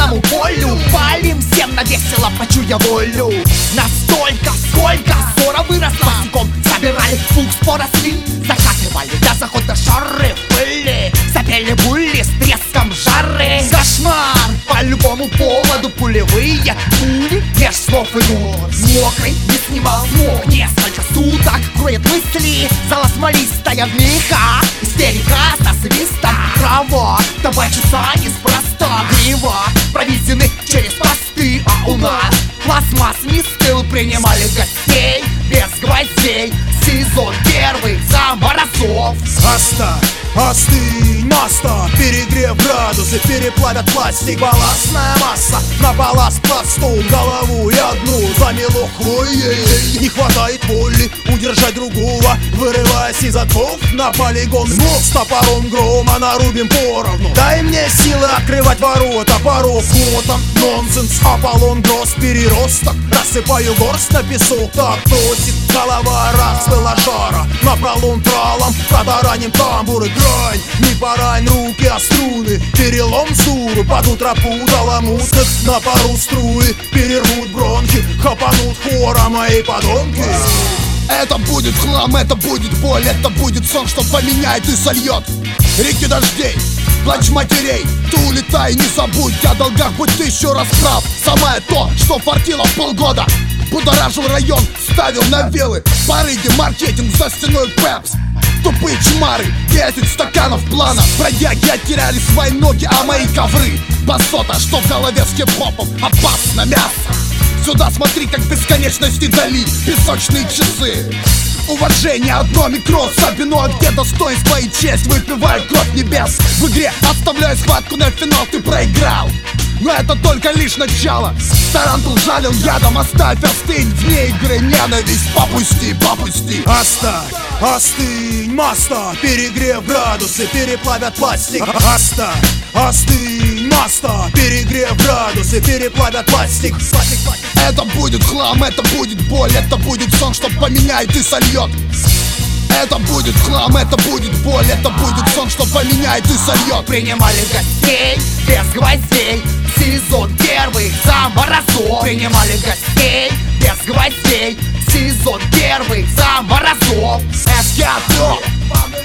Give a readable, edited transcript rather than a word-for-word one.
честному полю. Палим всем на весело, почуя волю. Настолько, сколько ссора выросла. Босиком собирали фукс, поросли. Закатывали до захода шары в пыли. Запели були с треском жары. Кошмар! По любому поводу пулевые пули меж слов идут. Мокрый не снимал смог несколько суток. Кроет мысли, зала смолистая в меха. Истерика со свистом трава. Табачица неспроста. Грива проведены через посты. А у нас пластмасс не стыл. Принимали гостей без гвоздей. Сезон первый заморозов. Остынь, маста, перегрев градусы, переплавят пластик. Балластная масса на балласт пластом. Голову и одну замело хвоей. Не хватает воли удержать другого, вырываясь из отцов на полигон. Вновь с топором грома нарубим поровну. Дай мне силы открывать ворота порог. Вот он, нонсенс, Аполлон Гросс, переросток. Рассыпаю горсть на песок, так просит голова, расплыла жара. Напролом тралом протараним тамбуры. Грань, не порань, руки, а струны. Перелом суру, под утро путала мутных. На пару струи перервут бронхи. Хапанут хора мои подонки. Это будет хлам, это будет боль, это будет сон, что поменяет и сольет реки дождей, плач матерей. Ты улетай, не забудь о долгах, будь ты еще раз прав. Самое то, что фартило в полгода. Будоражил район, ставил на вилы. Барыги, маркетинг, за стеной пепс. Тупые чмары, 10 стаканов плана. Бродяги оттеряли свои ноги, а мои ковры. Басота, что в голове с хип-хопом. Опасно мясо. Сюда смотри, как бесконечности дали песочные часы. Уважение, одно микро, Сабино, а где достоинство и честь? Выпиваю кровь небес. В игре оставляю схватку на финал, ты проиграл. Но это только лишь начало. Тарантул жалил ядом, оставь, остынь. Вне игры ненависть, попусти, попусти. Оставь, остынь, маста, перегрев градусы, переплавят пластик. Оставь, остынь, маста, перегрев градусы, переплавят пластик. Это будет хлам, это будет боль, это будет сон, что поменяет и сольет. Это будет хлам, это будет боль, это будет сон, что поменяет и сольет. Принимали гостей без гвоздей. Сезон первый заморозов. Принимали гостей без гвоздей. Сезон первый заморозов. Эскятор.